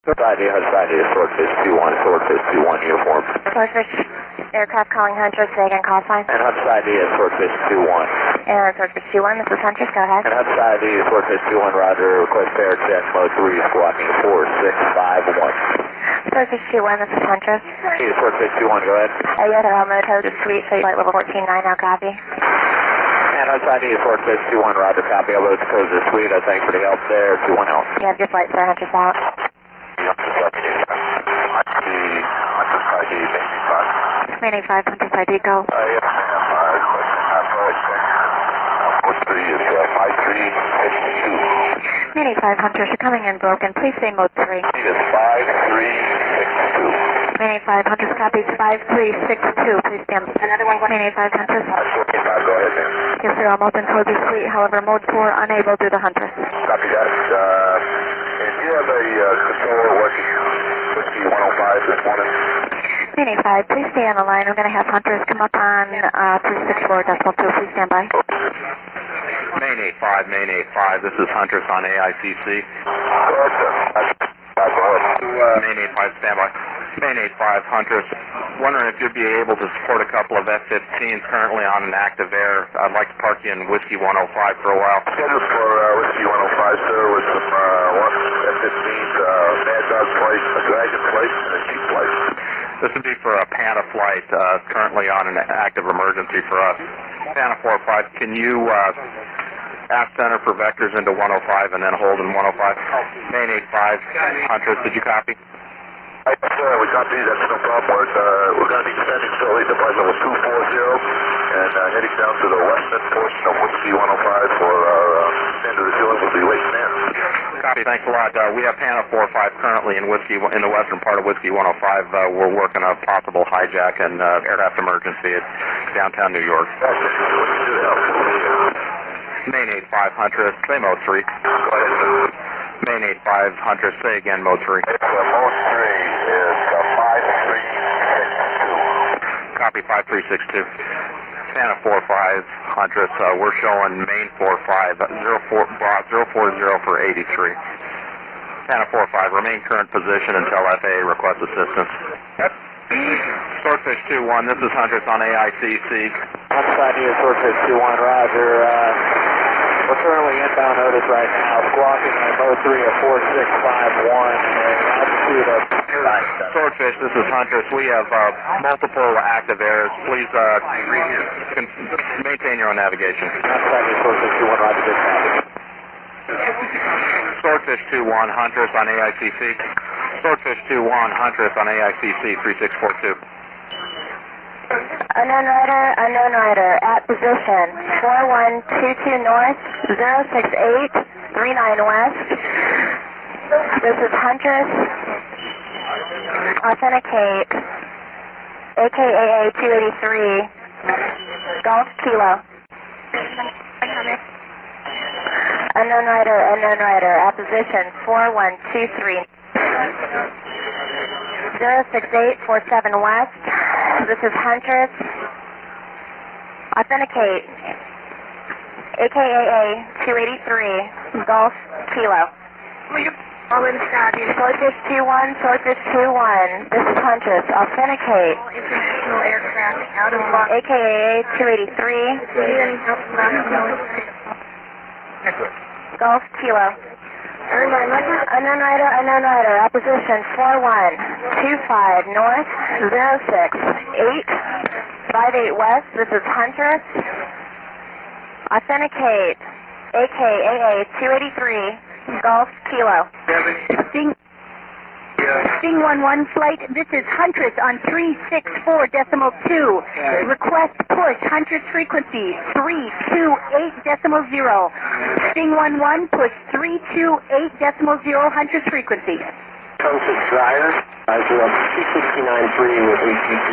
Society, Society, Swordfish 2-1, Swordfish 2-1 uniform. Swordfish aircraft calling Huntress, again call sign. And Society, Swordfish 2-1. And Swordfish 2-1, this is Huntress, go ahead. And Society, Swordfish 2-1, roger, request fair check, mode 3, squawking 4651. Swordfish 2-1, this is Huntress. Hey, Swordfish 2-1, go ahead. Yeah, they're all mode host suite, so flight level 14-9, now copy. And Society, Swordfish 2-1, roger, copy, I'll load the code to the suite, thanks for the help there, 2-1 out. You have your flight, sir, Huntress out. Main 85, Huntress ID, go. Main 85, Huntress, you're coming in broken. Please stay mode 3. It is 5362. Main 85, Huntress copies 5362. Please stand. Another one, Main 85, Huntress. 45, go ahead, ma'am. Yes, sir, I'm open code suite. However, mode 4 unable due to Huntress. Copy that. And you have a controller working with the 105 this morning? Main 85, please stay on the line. We're going to have Huntress come up on 364.2. Please stand by. Main 85, Main 85, this is Huntress on AICC. Main 85, stand by. Main 85, Huntress. Wondering if you'd be able to support a couple of F-15s currently on an active air. I'd like to park you in Whiskey 105 for a while. Scheduled for Whiskey 105, sir, with some F-15s, Mad Dog flight, a Dragon flight, and a Jeep flight. This would be for a Panda flight currently on an active emergency for us. Panda 45, can you ask center for vectors into 105 and then hold in 105? Main 85, Huntress, did you copy? Yes, sir, we copy. That's no problem. We're going to be descending shortly to flight level 240 and heading down to the western portion of Whiskey 105 for our standard refueling. We'll be waiting there. Copy, thanks a lot. We have Panda 45 currently in the western part of Whiskey 105. We're working a possible hijack and aircraft emergency at downtown New York. Main 85, Huntress, say mode 3. Main 85, Huntress, say again mode 3. Mode 3 is 5362. Copy 5362. Panda 45, Huntress, we're showing Main 45, 040 for 83. Panda 45, remain current position until FAA requests assistance. Swordfish 2-1, this is Huntress on AICC. Outside here, Swordfish 2-1, roger. We're currently inbound notice right now, squawking at mode 3 at 4651 and altitude of... Swordfish, this is Huntress. We have multiple active airs. Please maintain your own navigation. Outside here, Swordfish 2-1, roger, good copy. Swordfish 2-1, Huntress on AICC. Swordfish 2-1, Huntress on AICC 3642. Unknown rider, at position 4122 north, 068, 39 west. This is Huntress. Authenticate. AKAA 283, Golf Kilo. Unknown rider, at position 4123. 06847 west. This is Huntress. Authenticate. AKAA 283, Golf Kilo. Swordfish 2-1, Swordfish 2-1. This is Huntress. Authenticate. International aircraft out of AKAA 283, Golf Kilo. Unknown rider, opposition 4125 north, 068, 58 west. This is Huntress. Authenticate. AKAA 283, Golf Kilo. Sting 11 flight, this is Huntress on 364.2. Request push, Huntress frequency 328.0. Sting 11, push 328.0, Huntress frequency. Huntress Dryer, roger, up 269.3 with ATC.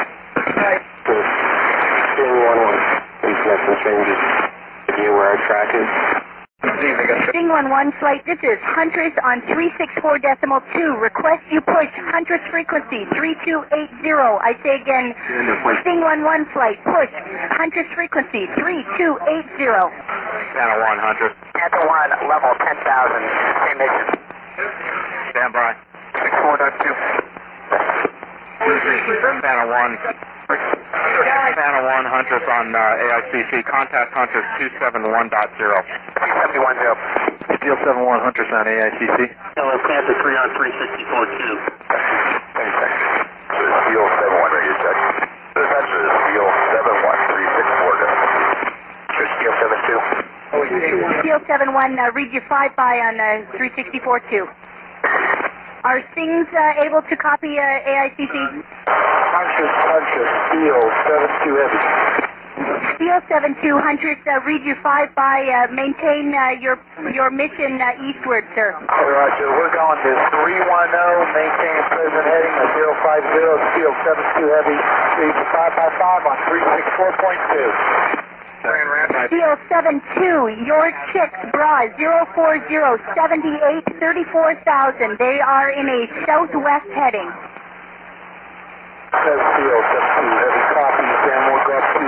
Sting 11, please make some changes. Idea where our track is. Sting 11 flight, this is Huntress on 364.2. Request you push Huntress frequency 3280. I say again, Sting 11 flight, push Huntress frequency 3280. Panda 1, Huntress. Panda 1, level 10,000, same mission. Stand by. 364.2. Santa 1. Santa 1, Huntress on AICC. Contact Huntress 271.0. 271.0. Steel 71, Huntress on AICC. Hello, Panther 3 on 364.2. Thanks. Steel 71 radio check. This answer is Steel 71364. Steel 72. Steel 71, read your 5 by on 364.2. Are things able to copy AICC? Huntress, Steel 72 heavy. Steel 72, Huntress, read your 5 by, maintain your mission eastward, sir. Roger, we're going to 310, maintain present heading of 050, Steel 72 heavy, read 5x5 on 364.2. Steel 72, your chicks, bra, 04078 34,000. They are in a southwest heading. Steel 72 heavy, copy, and we'll go up to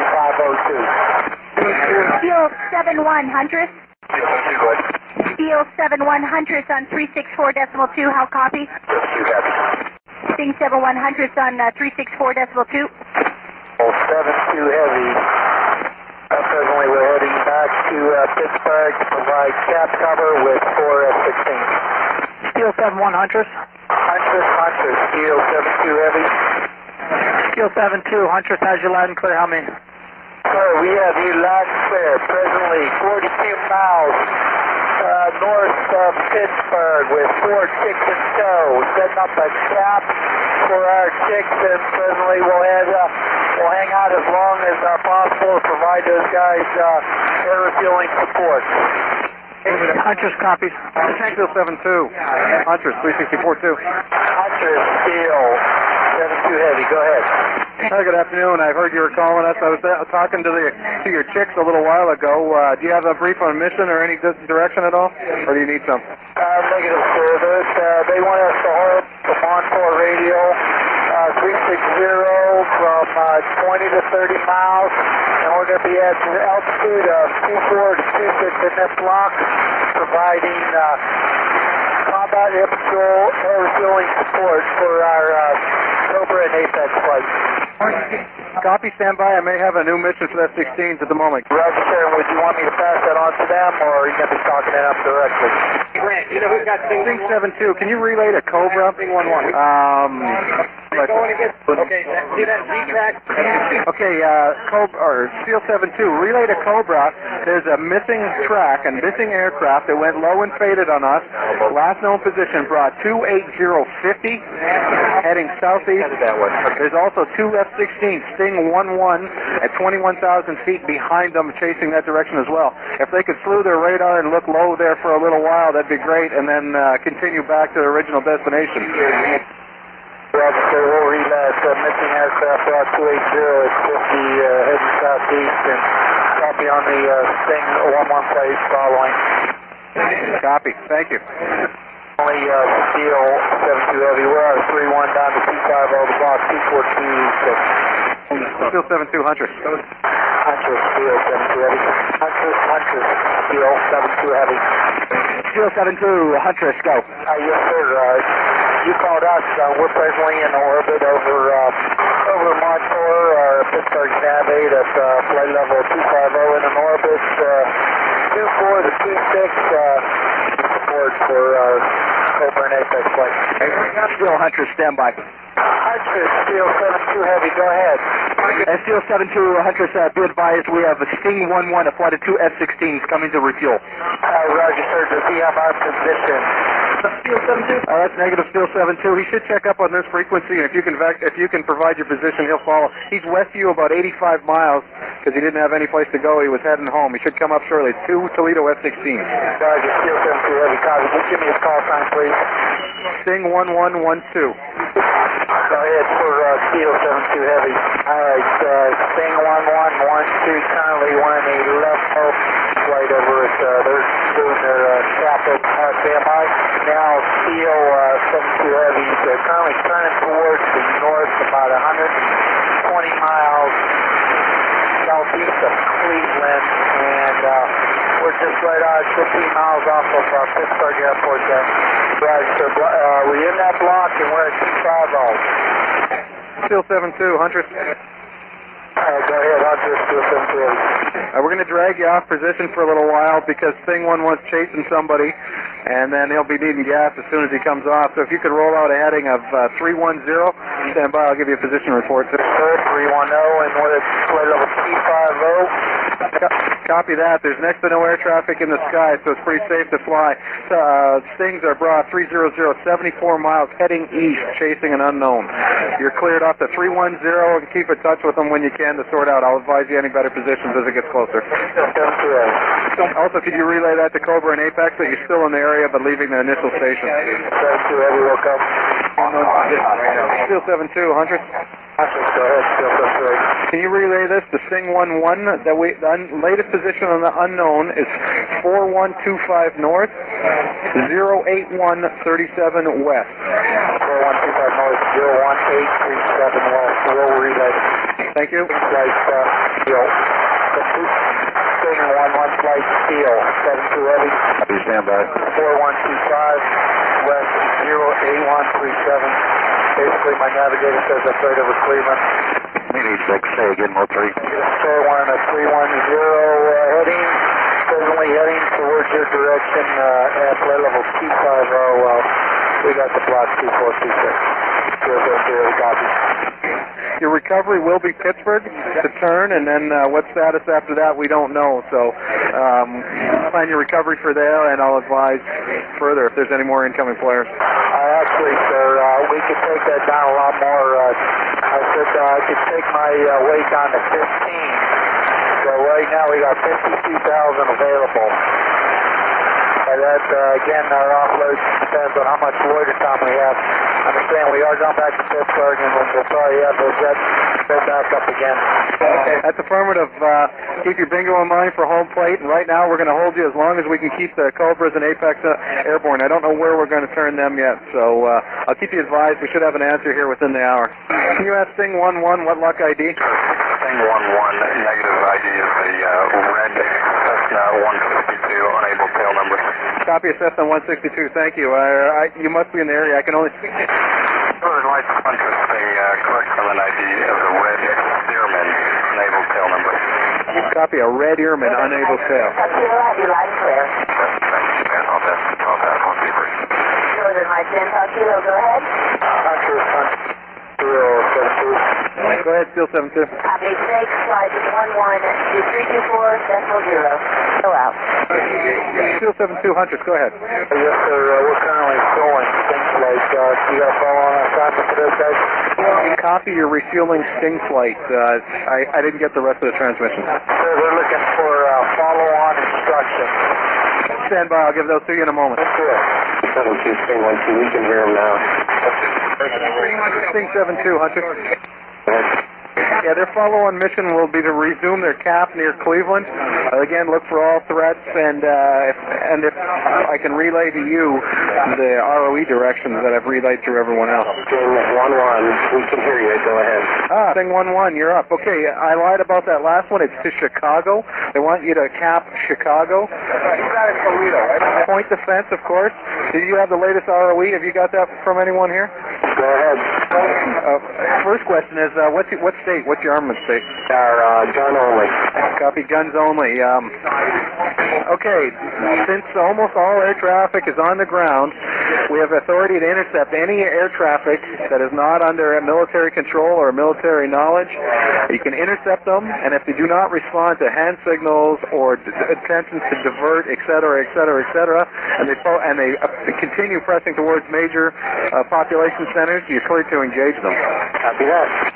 3502. Steel 71, Huntress. Steel 72, go ahead. Steel 71, Huntress on 364.2, how copy? 72 heavy. Sting 71, Huntress on 364.2. 72 heavy. Presently we're heading back to Pittsburgh to provide cap cover with 4 F-16. Steel 71, Huntress. Huntress, Steel 72 heavy. Steel 72, Huntress has you loud and clear. How many? Sir, we have you loud and clear. Presently 42 miles north of Pittsburgh with 4 chicks in tow. Setting up a cap for our chicks, and presently we'll hang out as long as possible to provide those guys air refueling support. Huntress copies. Steel 72. Huntress 364.2. Huntress, Steel 72 heavy. Go ahead. Hi, good afternoon. I heard you were calling us. I was talking to your chicks a little while ago. Do you have a brief on mission or any direction at all, or do you need some? Negative service. They want us to hold the on-call radio 360 from 20 to 30 miles, and we're going to be at an altitude of 24 to 26 in this block, providing combat air patrol air refueling support for our Cobra and Apex flights. Copy, stand by. I may have a new mission for the F-16s at the moment. Roger, sir. Would you want me to pass that on to them, or are you going to be talking to them directly? Grant, you know who's got Sting 72? Can you relay to Cobra? Sting 11. Okay, see that Z-track? Okay, Cobra, or Steel 72, relay to Cobra. There's a missing track and missing aircraft that went low and faded on us. Last known position brought 28050, heading southeast. There's also 2 F-16 Sting 11 at 21,000 feet behind them, chasing that direction as well. If they could slew their radar and look low there for a little while, that'd be great, and then continue back to their original destination. Roger, sir. We'll relay missing aircraft brought 280 at 50 heading southeast, and copy on the Sting 11 place following. Copy. Thank you. Only Steel 72 heavy. We're out of 3-1 down to 250 the block 2426. Steel 72, Huntress. Huntress, Steel 72 heavy. Huntress, Steel 72 heavy. Steel 72, Huntress, go. Yes, sir. You called us. We're presently in orbit over Montour, Pittsburgh Nav 8 at flight level 250 in an orbit 24 to 26. Support for Cobra and Apex flight. Steel Huntress, stand by. Huntress, Steel 72 heavy. Go ahead. Steel 72, Huntress, be advised we have a Sting 11, a flight of 2 F-16s coming to refuel. Roger, sir. Does he have our position? Steel 72? That's negative Steel 72. He should check up on this frequency, and if you can provide your position, he'll follow. He's west of you about 85 miles, because he didn't have any place to go. He was heading home. He should come up shortly. 2 Toledo F-16s. Roger, Steel 72 heavy. Copy. Just give me his call sign, please. Sting 1112. Go ahead for Steel 72 heavy. All right, Sting 1112 currently wanting a left pulse flight over at, they're doing their traffic standby. Now Steel 72 heavy, they're currently turning towards the north about 120 miles southeast of Cleveland, and we're just right on 15 miles off of Pittsburgh Airport there. Right, so we're in that block and we're at 250. Steel 72, Huntress. Go ahead, Huntress, Steel 72. We're going to drag you off position for a little while because Thing 1-1's chasing somebody, and then he'll be needing gas as soon as he comes off. So if you could roll out a heading of 310, stand by, I'll give you a position report. Sir, 310, and we're at flight level T50. Copy that. There's next to no air traffic in the sky, so it's pretty safe to fly. Stings are brought 300, 74 miles, heading east, chasing an unknown. You're cleared off the 310, and keep in touch with them when you can to sort out. I'll advise you any better positions as it gets closer. Also, could you relay that to Cobra and Apex that you're still in the area but leaving the initial station? Heavy, welcome. Steel 72, Huntress. Go ahead, Steel 72. Can you relay this to Sting 1-1? The latest position on the unknown is 4125 north, 08137 west. 4125 north, 01837 west. We'll relay. Thank you. Flight Steel. Sting 1-1 flight Steel, 72 heavy. Stand by. 4125 west, 08137. Basically, my navigator says I'm right over Cleveland. Meeting 6, say again, mode 3. Sir, 310 heading, presently heading towards your direction at flight level T50. We got the block 2426. Zero, copy. Your recovery will be Pittsburgh to turn, and then what status after that we don't know. So plan your recovery for there, and I'll advise further if there's any more incoming flares. Actually, sir, we could take that down a lot more. I said I could take my weight down to 15. So right now we got 52,000 available. And that, again, our offload depends on how much loiter time we have. Understand, we are going back to Pittsburgh, and we'll probably have the jet back up again. Okay, that's affirmative. Keep your bingo in mind for home plate, and right now we're going to hold you as long as we can keep the Cobras and Apex airborne. I don't know where we're going to turn them yet, so I'll keep you advised. We should have an answer here within the hour. Can you ask Sting 1-1 what luck ID? Sting 1-1, negative ID is the red Cessna 162, unable tail number. Copy of Cessna 162, thank you. You must be in the area. I can only speak. Northern Lights Huntress, the correct Cleveland ID is a red Ehrman, unable tail number. Copy, a red Ehrman, unable tail. Your line clear. I'll pass. Northern Lights Intel Kilo, go ahead. Huntress, 072. Go ahead, Steel 72. Copy 6, flight 11 to 324.0. Go out. Steel 72, Huntress, go ahead. Yes, sir. We're currently filling Sting flight. You got to follow on our traffic for those guys? Copy, you're refueling Sting flight. I didn't get the rest of the transmission. Sir, we're looking for follow-on instructions. Stand by, I'll give those to you in a moment. Correct. 72, Sting 12, we can hear them now. Sting 72, Huntress. Yeah, their follow-on mission will be to resume their cap near Cleveland. Again, look for all threats, and if I can relay to you the ROE directions that I've relayed through everyone else. Sting 1-1, we can hear you. Go ahead. Sting 1-1, you're up. Okay, I lied about that last one. It's to Chicago. They want you to cap Chicago. You got it, Toledo, right? Point defense, of course. Do you have the latest ROE? Have you got that from anyone here? Go ahead. First question is, what state? What's your armament state? Our gun only. Copy, guns only. Okay, since almost all air traffic is on the ground, we have authority to intercept any air traffic that is not under military control or military knowledge. You can intercept them, and if they do not respond to hand signals or intentions to divert, etc., and they continue pressing towards major population centers, you're cleared to engage them. Copy that.